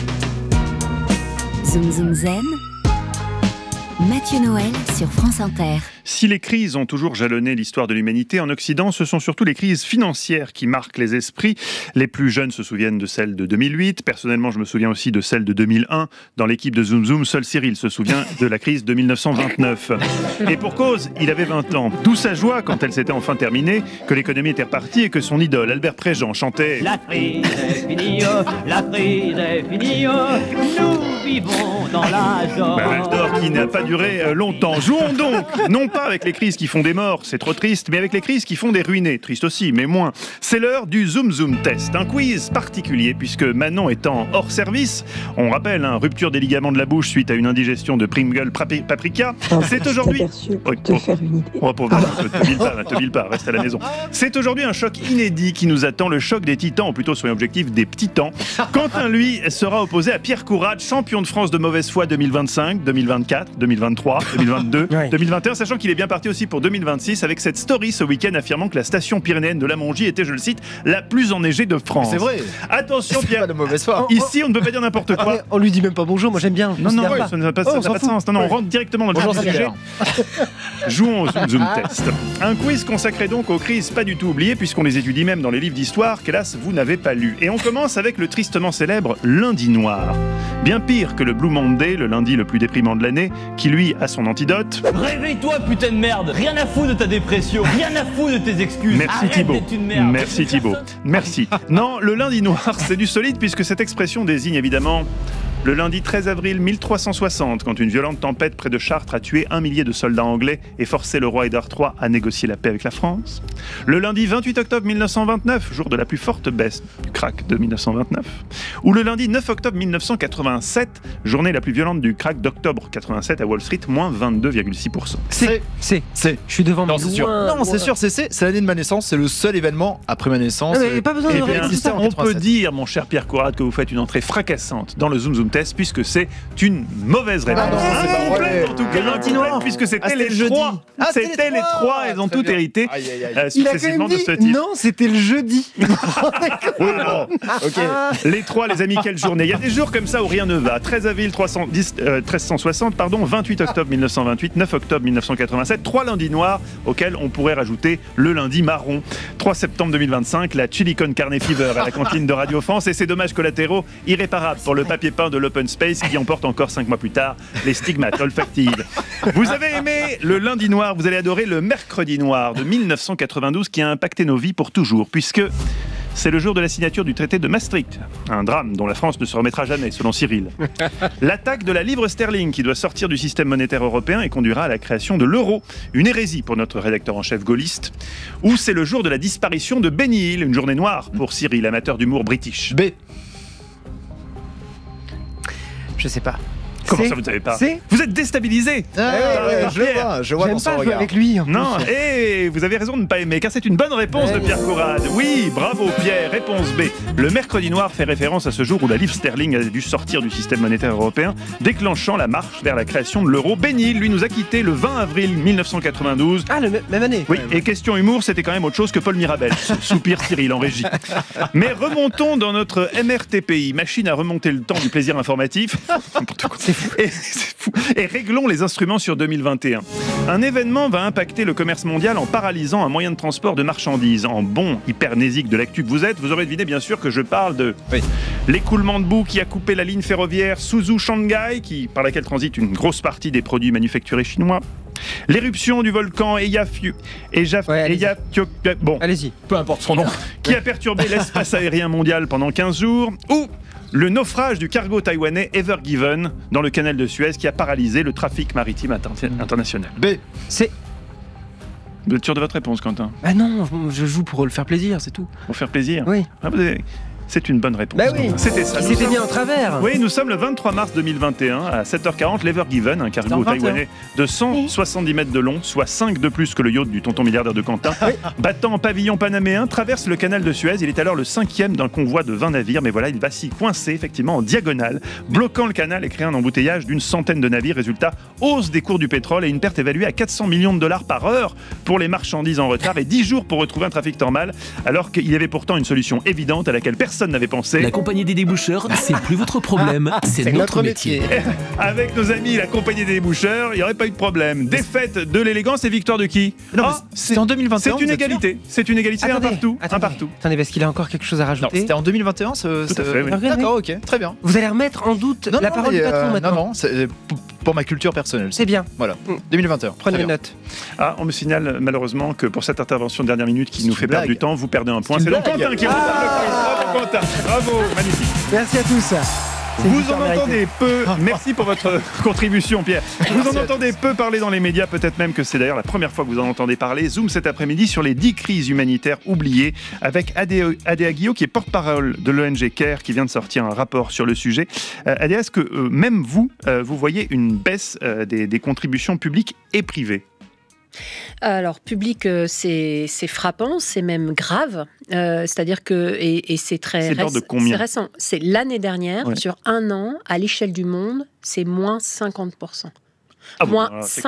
Zoom Zoom Zen, Mathieu Noël sur France Inter. Si les crises ont toujours jalonné l'histoire de l'humanité, en Occident, ce sont surtout les crises financières qui marquent les esprits. Les plus jeunes se souviennent de celle de 2008. Personnellement, je me souviens aussi de celle de 2001. Dans l'équipe de Zoom Zoom, seul Cyril se souvient de la crise de 1929. Et pour cause, il avait 20 ans. D'où sa joie quand elle s'était enfin terminée, que l'économie était repartie et que son idole, Albert Préjean, chantait « La crise est finie, la crise est finie, nous vivons dans l'âge d'or ». L'âge d'or qui n'a pas duré longtemps. Jouons donc, non pas avec les crises qui font des morts, c'est trop triste, mais avec les crises qui font des ruinés, triste aussi, mais moins. C'est l'heure du Zoom Zoom Test, un quiz particulier puisque Manon étant hors service, on rappelle, rupture des ligaments de la bouche suite à une indigestion de Pringle Paprika. C'est aujourd'hui... te bile pas, reste à la maison. C'est aujourd'hui un choc inédit qui nous attend, le choc des titans, ou plutôt soyons objectifs, des titans. Quentin, lui, sera opposé à Pierre Courade, champion de France de mauvaise foi 2025, 2024, 2023, 2022, 2021, sachant qu'il est bien parti aussi pour 2026 avec cette story ce week-end affirmant que la station pyrénéenne de la Mongie était, je le cite, la plus enneigée de France. C'est vrai. Attention Pierre, pas de mauvaise foi. Ici on ne peut pas dire n'importe quoi. On lui dit même pas bonjour, moi j'aime bien. Non, ça n'a pas de sens. Non, on rentre directement dans le sujet. Jouons au Zoom Zoom Test. Un quiz consacré donc aux crises pas du tout oubliées puisqu'on les étudie même dans les livres d'histoire qu'hélas vous n'avez pas lus. Et on commence avec le tristement célèbre lundi noir. Bien pire que le Blue Monday, le lundi le plus déprimant de l'année, qui lui a son antidote. Réveille-toi putain de merde, rien à foutre de ta dépression, rien à foutre de tes excuses. Merci Thibaut. Merci Thibaut. Merci. Non, le lundi noir, c'est du solide puisque cette expression désigne évidemment le lundi 13 avril 1360, quand une violente tempête près de Chartres a tué 1 millier de soldats anglais et forcé le roi Édouard III à négocier la paix avec la France. Le lundi 28 octobre 1929, jour de la plus forte baisse du crack de 1929. Ou le lundi 9 octobre 1987, journée la plus violente du crack d'octobre 87 à Wall Street, moins 22,6%. C'est. Je suis devant non, c'est sûr. Non, c'est sûr, c'est l'année de ma naissance, c'est le seul événement après ma naissance. Mais pas besoin de réexister en 87. On peut dire, mon cher Pierre Courade, que vous faites une entrée fracassante dans le Zoom Zoom Test, puisque c'est une mauvaise réponse. Incomplète, en tout cas, incomplète, puisque c'était les trois. C'était les trois, elles ont toutes hérité successivement de ce titre. Non, c'était le jeudi. Les trois, les amis, quelle journée. Il y a des jours comme ça où rien ne va. 13 avril 1360, 28 octobre 1928, 9 octobre 1987, 3 lundis noirs auxquels on pourrait rajouter le lundi marron. 3 septembre 2025, la Chili Con Carne Fever à la cantine de Radio France et ses dommages collatéraux irréparables pour le papier peint de l'Open Space qui emporte encore 5 mois plus tard les stigmates olfactives. Vous avez aimé le lundi noir, vous allez adorer le mercredi noir de 1992 qui a impacté nos vies pour toujours puisque c'est le jour de la signature du traité de Maastricht. Un drame dont la France ne se remettra jamais, selon Cyril. L'attaque de la livre sterling qui doit sortir du système monétaire européen et conduira à la création de l'euro. Une hérésie pour notre rédacteur en chef gaulliste. Ou c'est le jour de la disparition de Benny Hill, une journée noire pour Cyril, amateur d'humour british. B. Je sais pas. Comment ça, vous ne savez pas? C'est Vous êtes déstabilisé. Je vois dans son regard. avec lui. En Non, plus. et vous avez raison de ne pas aimer, car c'est une bonne réponse de Pierre Courade. Oui, bravo Pierre, réponse B. Le mercredi noir fait référence à ce jour où la livre sterling a dû sortir du système monétaire européen, déclenchant la marche vers la création de l'euro. Benny Hill, lui, nous a quittés le 20 avril 1992. Ah, même année. Oui, et question humour, c'était quand même autre chose que Paul Mirabel. Soupir Cyril en régie. Mais remontons dans notre MRTPI, machine à remonter le temps du plaisir informatif. N'importe quoi. C'est fou. Et réglons les instruments sur 2021. Un événement va impacter le commerce mondial en paralysant un moyen de transport de marchandises. En bon hypernésique de l'actu que vous êtes, vous aurez deviné bien sûr que je parle de l'écoulement de boue qui a coupé la ligne ferroviaire Suzhou-Shanghai, par laquelle transite une grosse partie des produits manufacturés chinois. L'éruption du volcan bon, allez-y. Peu importe son nom. Qui a perturbé l'espace aérien mondial pendant 15 jours. Ou le naufrage du cargo taïwanais Ever Given dans le canal de Suez qui a paralysé le trafic maritime international. B. C'est... Vous êtes sûr de votre réponse, Quentin? Ah non, je joue pour le faire plaisir, c'est tout. Pour faire plaisir? Oui. Ah, c'est une bonne réponse. Bah oui, c'était ça. C'était mis en travers. Oui, nous sommes le 23 mars 2021 à 7h40. L'Ever Given, un cargo taïwanais de 170 mètres de long, soit 5 de plus que le yacht du tonton milliardaire de Quentin, battant en pavillon panaméen, traverse le canal de Suez. Il est alors le 5e d'un convoi de 20 navires, mais voilà, il va s'y coincer effectivement en diagonale, bloquant le canal et créant un embouteillage d'une centaine de navires. Résultat, hausse des cours du pétrole et une perte évaluée à 400 millions de dollars par heure pour les marchandises en retard et 10 jours pour retrouver un trafic normal, alors qu'il y avait pourtant une solution évidente à laquelle personne n'avait pensé. La compagnie des déboucheurs, c'est plus votre problème, c'est notre métier. Avec nos amis la compagnie des déboucheurs, il n'y aurait pas eu de problème. Défaite de l'élégance et victoire de qui? Non, c'est en 2021. C'est une égalité. C'est une égalité. Attendez, un partout. Attendez, parce qu'il a encore quelque chose à rajouter. Non, c'était en 2021. Tout à fait, oui. D'accord, ok, très bien. Vous allez remettre en doute la parole du patron maintenant. Non, c'est pour ma culture personnelle. C'est bien. Voilà, 2021. Prenez les notes. Ah, on me signale malheureusement que pour cette intervention de dernière minute qui nous fait perdre du temps, vous perdez un point. C'est donc Quentin qui remporte le quiz. Bravo Quentin. Bravo, magnifique. Merci à tous. Vous en entendez peu, merci pour votre contribution Pierre, vous en entendez peu parler dans les médias, peut-être même que c'est d'ailleurs la première fois que vous en entendez parler. Zoom cet après-midi sur les 10 crises humanitaires oubliées avec Adéa Guillot qui est porte-parole de l'ONG CARE qui vient de sortir un rapport sur le sujet. Adéa, est-ce que même vous voyez une baisse des contributions publiques et privées? Alors, public, c'est frappant, c'est même grave. C'est-à-dire que, et c'est très c'est récent, c'est l'année dernière, sur un an, à l'échelle du monde, c'est moins 50%. Moins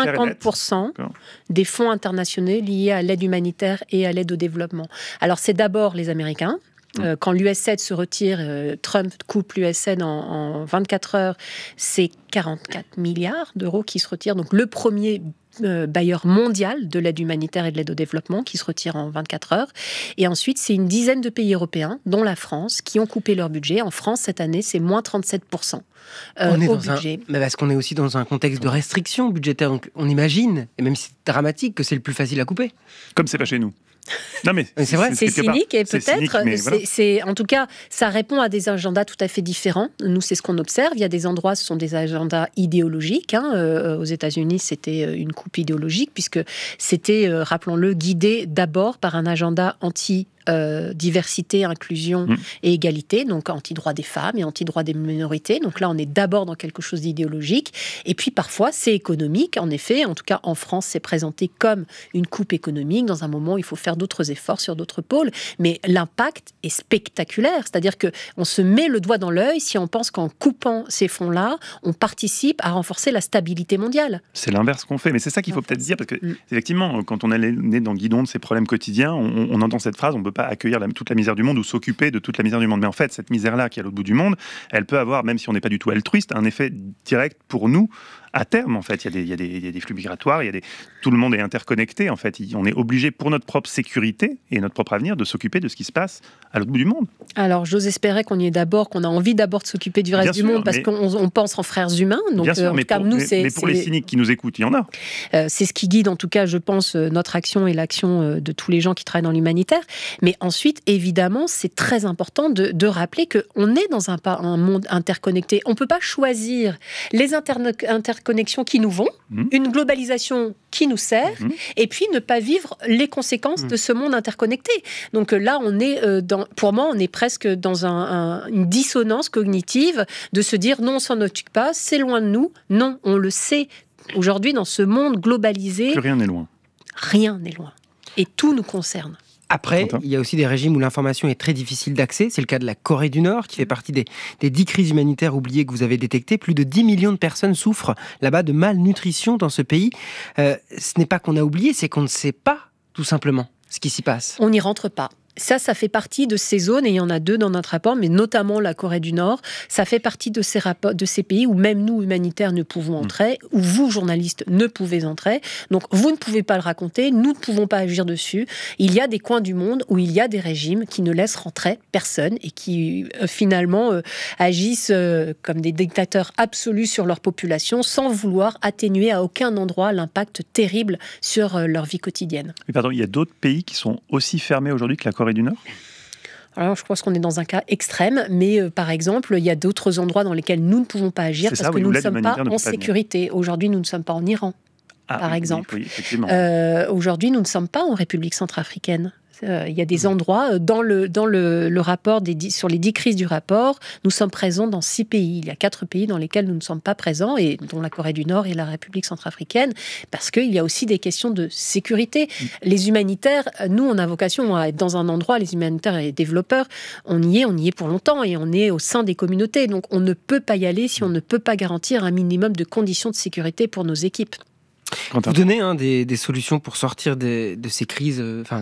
50% des fonds internationaux liés à l'aide humanitaire et à l'aide au développement. Alors, c'est d'abord les Américains. Quand l'USAID se retire, Trump coupe l'USAID en 24 heures, c'est 44 milliards d'euros qui se retirent. Donc, le premier bailleur mondial de l'aide humanitaire et de l'aide au développement qui se retire en 24 heures. Et ensuite, c'est une dizaine de pays européens, dont la France, qui ont coupé leur budget. En France, cette année, c'est moins 37% au budget. Mais parce qu'on est aussi dans un contexte de restriction budgétaire. Donc on imagine, et même si c'est dramatique, que c'est le plus facile à couper. Comme c'est pas chez nous. Non mais c'est vrai, c'est cynique et peut-être, voilà. En tout cas, ça répond à des agendas tout à fait différents. Nous, c'est ce qu'on observe. Il y a des endroits, ce sont des agendas idéologiques. Aux États-Unis, c'était une coupe idéologique puisque c'était, rappelons-le, guidé d'abord par un agenda diversité, inclusion et égalité, donc anti-droit des femmes et anti-droit des minorités. Donc là, on est d'abord dans quelque chose d'idéologique. Et puis parfois, c'est économique. En effet, en tout cas, en France, c'est présenté comme une coupe économique. Dans un moment où il faut faire d'autres efforts sur d'autres pôles. Mais l'impact est spectaculaire. C'est-à-dire qu'on se met le doigt dans l'œil si on pense qu'en coupant ces fonds-là, on participe à renforcer la stabilité mondiale. C'est l'inverse qu'on fait. Mais c'est ça qu'il faut peut-être dire, parce que effectivement, quand on est né dans le guidon de ces problèmes quotidiens, on entend cette phrase, on peut pas accueillir toute la misère du monde ou s'occuper de toute la misère du monde. Mais en fait, cette misère-là qui est à l'autre bout du monde, elle peut avoir, même si on n'est pas du tout altruiste, un effet direct pour nous à terme, en fait. Il y a des flux migratoires, tout le monde est interconnecté, en fait. On est obligé, pour notre propre sécurité et notre propre avenir, de s'occuper de ce qui se passe à l'autre bout du monde. Alors, j'ose espérer qu'on a envie d'abord de s'occuper du reste du monde, parce qu'on pense en frères humains. Donc, mais pour les cyniques qui nous écoutent, il y en a. C'est ce qui guide, en tout cas, je pense, notre action et l'action de tous les gens qui travaillent dans l'humanitaire. Mais ensuite, évidemment, c'est très important de rappeler qu'on est dans un monde interconnecté. On ne peut pas choisir les interconnexions qui nous vont, une globalisation qui nous sert, et puis ne pas vivre les conséquences de ce monde interconnecté. Donc là, on est pour moi, on est presque dans une dissonance cognitive de se dire non, on s'en occupe pas, c'est loin de nous. Non, on le sait. Aujourd'hui, dans ce monde globalisé, plus rien n'est loin. Rien n'est loin. Et tout nous concerne. Après, il y a aussi des régimes où l'information est très difficile d'accès. C'est le cas de la Corée du Nord, qui fait partie des 10 crises humanitaires oubliées que vous avez détectées. Plus de 10 millions de personnes souffrent là-bas de malnutrition dans ce pays. Ce n'est pas qu'on a oublié, c'est qu'on ne sait pas, tout simplement, ce qui s'y passe. On n'y rentre pas. Ça fait partie de ces zones, et il y en a 2 dans notre rapport, mais notamment la Corée du Nord. Ça fait partie de ces pays où même nous, humanitaires, ne pouvons entrer, où vous, journalistes, ne pouvez entrer. Donc, vous ne pouvez pas le raconter, nous ne pouvons pas agir dessus. Il y a des coins du monde où il y a des régimes qui ne laissent rentrer personne et qui, finalement, agissent comme des dictateurs absolus sur leur population, sans vouloir atténuer à aucun endroit l'impact terrible sur leur vie quotidienne. Mais pardon, il y a d'autres pays qui sont aussi fermés aujourd'hui que la Corée du Nord ? Alors, je pense qu'on est dans un cas extrême, mais par exemple, il y a d'autres endroits dans lesquels nous ne pouvons pas agir parce que nous ne sommes pas en sécurité. Aujourd'hui, nous ne sommes pas en Iran, par exemple. Oui, effectivement. Aujourd'hui, nous ne sommes pas en République centrafricaine. Il y a des endroits, dans le rapport sur les 10 crises du rapport, nous sommes présents dans 6 pays. Il y a 4 pays dans lesquels nous ne sommes pas présents, et dont la Corée du Nord et la République centrafricaine, parce qu'il y a aussi des questions de sécurité. Les humanitaires, nous, on a vocation à être dans un endroit, les humanitaires et les développeurs, on y est pour longtemps, et on est au sein des communautés. Donc on ne peut pas y aller si on ne peut pas garantir un minimum de conditions de sécurité pour nos équipes. Vous donnez des solutions pour sortir de ces crises,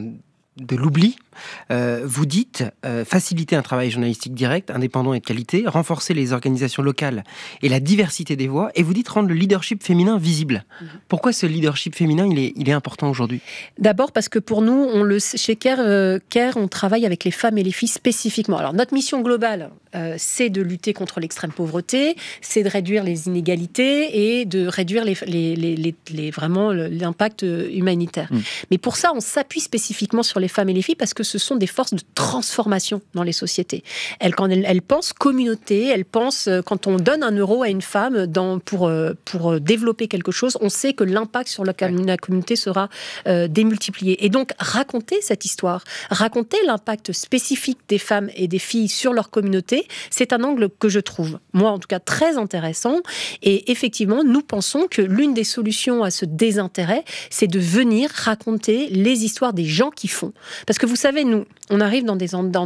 de l'oubli. Vous dites faciliter un travail journalistique direct, indépendant et de qualité, renforcer les organisations locales et la diversité des voix, et vous dites rendre le leadership féminin visible. Pourquoi ce leadership féminin, il est important aujourd'hui ? D'abord parce que pour nous, chez CARE, on travaille avec les femmes et les filles spécifiquement. Alors notre mission globale, c'est de lutter contre l'extrême pauvreté, c'est de réduire les inégalités et de réduire vraiment l'impact humanitaire. Mais pour ça, on s'appuie spécifiquement sur les femmes et les filles parce que ce sont des forces de transformation dans les sociétés. Quand elles pensent communauté, elles pensent, quand on donne 1 euro à une femme pour développer quelque chose, on sait que l'impact sur la communauté sera démultiplié. Et donc, raconter cette histoire, raconter l'impact spécifique des femmes et des filles sur leur communauté, c'est un angle que je trouve, moi en tout cas, très intéressant. Et effectivement, nous pensons que l'une des solutions à ce désintérêt, c'est de venir raconter les histoires des gens qui font. Parce que vous savez, nous, on arrive dans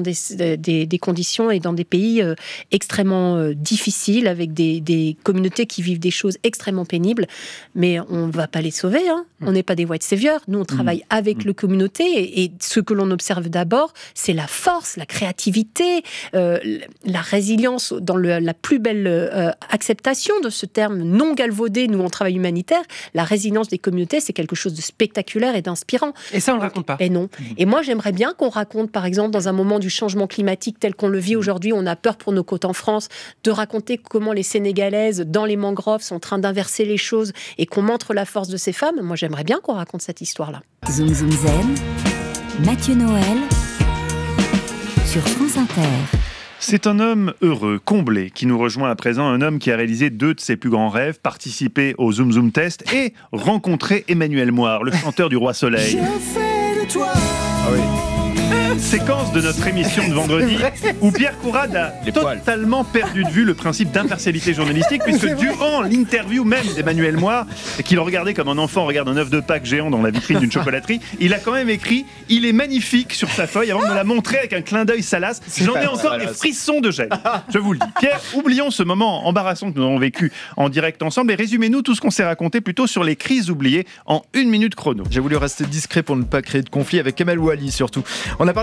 des conditions et dans des pays extrêmement difficiles, avec des communautés qui vivent des choses extrêmement pénibles, mais on ne va pas les sauver. On n'est pas des white saviors. Nous, on travaille avec les communautés, et ce que l'on observe d'abord, c'est la force, la créativité, la résilience dans la plus belle acceptation de ce terme non galvaudé. Nous, on travaille humanitaire. La résilience des communautés, c'est quelque chose de spectaculaire et d'inspirant. Et ça, on ne le raconte pas. Et non. Et moi, j'aimerais bien qu'on raconte, par exemple, dans un moment du changement climatique tel qu'on le vit aujourd'hui, on a peur pour nos côtes en France, de raconter comment les Sénégalaises, dans les mangroves, sont en train d'inverser les choses et qu'on montre la force de ces femmes. Moi, j'aimerais bien qu'on raconte cette histoire-là. Zoom Zoom Zen, Mathieu Noël, sur France Inter. C'est un homme heureux, comblé, qui nous rejoint à présent, un homme qui a réalisé 2 de ses plus grands rêves, participer au Zoom Zoom Test et rencontrer Emmanuel Moire, le chanteur du Roi Soleil. Je fais de toi. Ah oui. Séquence de notre émission de vendredi où Pierre Courade a totalement perdu de vue le principe d'impartialité journalistique, puisque durant l'interview même d'Emmanuel Moire, qu'il regardait comme un enfant regarde un œuf de Pâques géant dans la vitrine d'une chocolaterie, il a quand même écrit « Il est magnifique » sur sa feuille avant de me la montrer avec un clin d'œil salace. J'en ai encore des frissons de gêne, je vous le dis. Pierre, oublions ce moment embarrassant que nous avons vécu en direct ensemble et résumez-nous tout ce qu'on s'est raconté plutôt sur les crises oubliées en 1 minute chrono. J'ai voulu rester discret pour ne pas créer de conflit avec Kamel Ouali surtout. On a parlé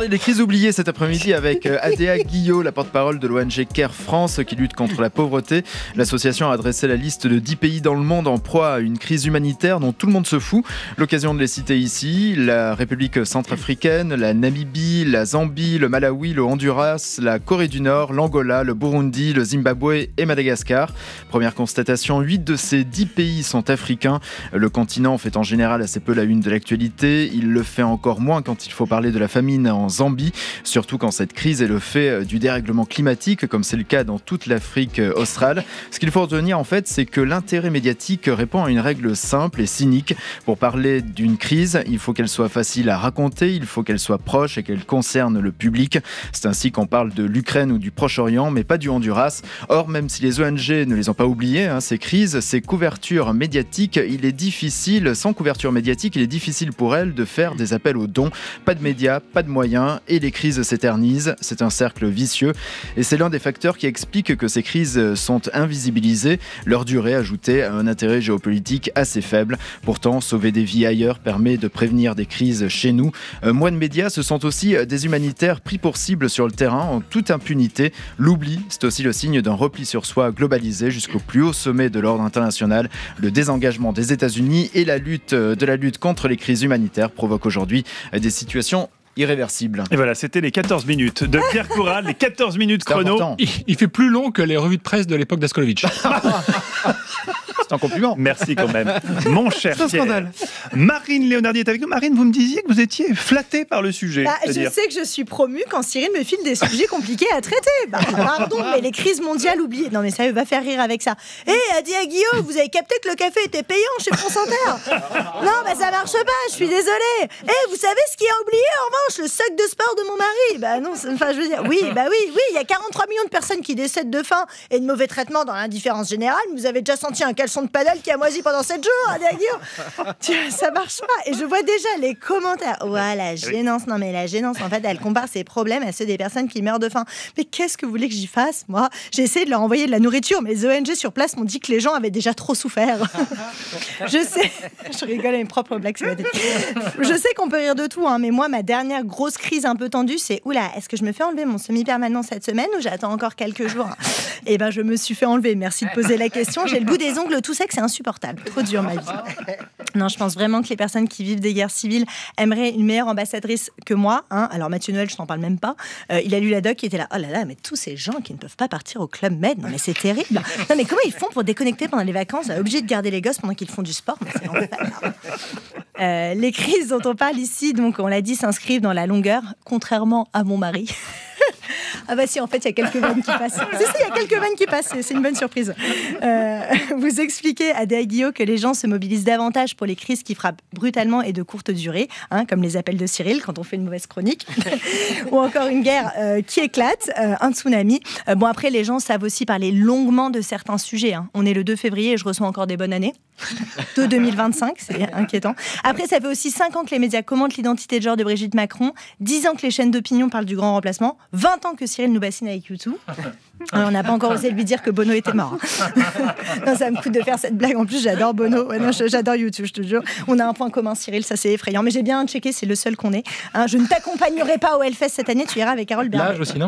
parler des crises oubliées cet après-midi avec Adéa Guillot, la porte-parole de l'ONG Care France qui lutte contre la pauvreté. L'association a dressé la liste de 10 pays dans le monde en proie à une crise humanitaire dont tout le monde se fout. L'occasion de les citer ici: la République centrafricaine, la Namibie, la Zambie, le Malawi, le Honduras, la Corée du Nord, l'Angola, le Burundi, le Zimbabwe et Madagascar. Première constatation, 8 de ces 10 pays sont africains. Le continent fait en général assez peu la une de l'actualité. Il le fait encore moins quand il faut parler de la famine en Zambie, surtout quand cette crise est le fait du dérèglement climatique, comme c'est le cas dans toute l'Afrique australe. Ce qu'il faut retenir en fait, c'est que l'intérêt médiatique répond à une règle simple et cynique. Pour parler d'une crise, il faut qu'elle soit facile à raconter, il faut qu'elle soit proche et qu'elle concerne le public. C'est ainsi qu'on parle de l'Ukraine ou du Proche-Orient, mais pas du Honduras. Or, même si les ONG ne les ont pas oubliées, ces crises, ces couvertures médiatiques, sans couverture médiatique, il est difficile pour elles de faire des appels aux dons. Pas de médias, pas de moyens, et les crises s'éternisent. C'est un cercle vicieux, et c'est l'un des facteurs qui explique que ces crises sont invisibilisées, leur durée ajoutée à un intérêt géopolitique assez faible. Pourtant, sauver des vies ailleurs permet de prévenir des crises chez nous. Moins de médias, ce sont aussi des humanitaires pris pour cible sur le terrain en toute impunité. L'oubli, c'est aussi le signe d'un repli sur soi globalisé jusqu'au plus haut sommet de l'ordre international. Le désengagement des États-Unis et la lutte contre les crises humanitaires provoquent aujourd'hui des situations irréversible. Et voilà, c'était les 14 minutes de Pierre Coural, les 14 minutes chrono. Il fait plus long que les revues de presse de l'époque d'Askolovitch. C'est un compliment. Merci quand même, mon cher Pierre. Scandale. Marine Léonardi est avec nous. Marine, vous me disiez que vous étiez flattée par le sujet. Je sais que je suis promue quand Cyril me file des sujets compliqués à traiter. Pardon, mais les crises mondiales oubliées. Non mais ça va faire rire avec ça. Adéa Guillot, vous avez capté que le café était payant chez France Inter? Non, ça marche pas, je suis désolée. Vous savez ce qui a oublié en revanche? Le sac de sport de mon mari. Non, je veux dire, oui, il y a 43 millions de personnes qui décèdent de faim et de mauvais traitements dans l'indifférence générale. Vous avez déjà senti un caleçon de paddle qui a moisi pendant 7 jours, Adéa Guillot? Ça marche pas. Et je vois déjà les commentaires. La gênance. Non mais la gênance, en fait, elle compare ses problèmes à ceux des personnes qui meurent de faim. Mais qu'est-ce que vous voulez que j'y fasse, moi? J'ai essayé de leur envoyer de la nourriture, mais les ONG sur place m'ont dit que les gens avaient déjà trop souffert. Je sais, je rigole à mes propres blagues. Je sais qu'on peut rire de tout, mais moi, ma dernière grosse crise un peu tendue, c'est est-ce que je me fais enlever mon semi-permanent cette semaine ou j'attends encore quelques jours? Je me suis fait enlever. Merci de poser la question. J'ai le bout des ongles tout sec, c'est insupportable. Trop dur ma vie. Non, je pense vraiment que les personnes qui vivent des guerres civiles aimeraient une meilleure ambassadrice que moi. Alors Mathieu Noël, je t'en parle même pas. Il a lu la doc, il était là. Oh là là, mais tous ces gens qui ne peuvent pas partir au Club Med, non mais c'est terrible. Non mais comment ils font pour déconnecter pendant les vacances, obligés de garder les gosses pendant qu'ils font du sport? C'est l'enfer. Les crises dont on parle ici, donc on l'a dit, s'inscrivent dans la longueur, contrairement à mon mari. Si, en fait, il y a quelques vannes qui passent. Il y a quelques vannes qui passent, c'est une bonne surprise. Vous expliquez à Adéa Guillot que les gens se mobilisent davantage pour les crises qui frappent brutalement et de courte durée, comme les appels de Cyril quand on fait une mauvaise chronique, ou encore une guerre qui éclate, un tsunami. Après, les gens savent aussi parler longuement de certains sujets. On est le 2 février et je reçois encore des bonnes années. De 2025, c'est inquiétant. Après, ça fait aussi 5 ans que les médias commentent l'identité de genre de Brigitte Macron, 10 ans que les chaînes d'opinion parlent du grand remplacement, 20 ans que Cyril nous bassine avec U2. On n'a pas encore osé lui dire que Bono était mort. Non, ça me coûte de faire cette blague. En plus, j'adore Bono. J'adore U2, je te jure. On a un point commun, Cyril, ça c'est effrayant. Mais j'ai bien checké, c'est le seul qu'on ait. Je ne t'accompagnerai pas au Hellfest cette année, tu iras avec Carole Bernard. L'âge aussi, non?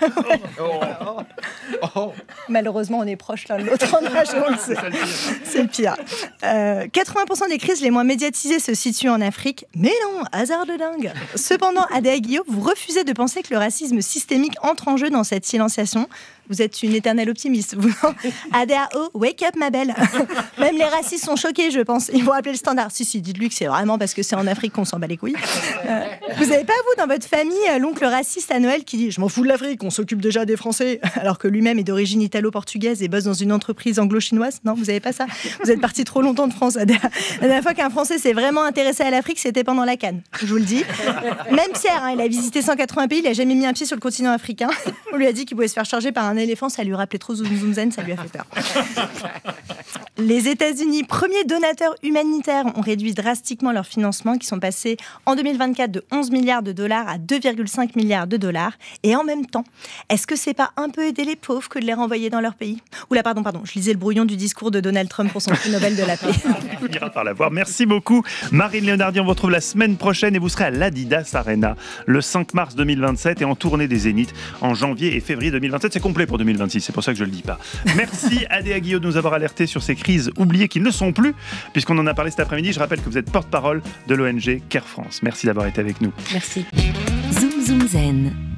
Malheureusement, on est proches l'un de l'autre en âge, on le sait. C'est le pire. 80% des crises les moins médiatisées se situent en Afrique. Mais non, hasard de dingue. Cependant, Adéa Guillot, vous refusez de penser que le racisme systémique entre en jeu dans cette silenciation. Vous êtes une éternelle optimiste, vous. Adéa, wake up, ma belle. Même les racistes sont choqués, je pense. Ils vont appeler le standard. Si, dites-lui que c'est vraiment parce que c'est en Afrique qu'on s'en bat les couilles. Vous n'avez pas, vous, dans votre famille, l'oncle raciste à Noël qui dit « Je m'en fous de l'Afrique, on s'occupe déjà des Français », alors que lui-même est d'origine italo-portugaise et bosse dans une entreprise anglo-chinoise? Non, vous n'avez pas ça? Vous êtes parti trop longtemps de France, Adéa. La dernière fois qu'un Français s'est vraiment intéressé à l'Afrique, c'était pendant la CAN, je vous le dis. Même Pierre, il a visité 180 pays, il n'a jamais mis un pied sur le continent africain. On lui a dit qu'il pouvait se faire charger par un un éléphant, ça lui rappelait trop Zoom Zoom Zen, ça lui a fait peur. Les États-Unis, premiers donateurs humanitaires, ont réduit drastiquement leur financement, qui sont passés en 2024 de 11 milliards de dollars à 2,5 milliards de dollars. Et en même temps, est-ce que c'est pas un peu aider les pauvres que de les renvoyer dans leur pays ? Oula, pardon, je lisais le brouillon du discours de Donald Trump pour son prix Nobel de la paix. On finira par la voir. Merci beaucoup, Marine Léonardi. On vous retrouve la semaine prochaine et vous serez à l'Adidas Arena le 5 mars 2027 et en tournée des Zéniths en janvier et février 2027. C'est complet pour 2026, c'est pour ça que je le dis pas. Merci Adéa Guillot de nous avoir alertés sur ces crises oubliées qui ne sont plus, puisqu'on en a parlé cet après-midi. Je rappelle que vous êtes porte-parole de l'ONG Care France. Merci d'avoir été avec nous. Merci. Zoom Zoom Zen.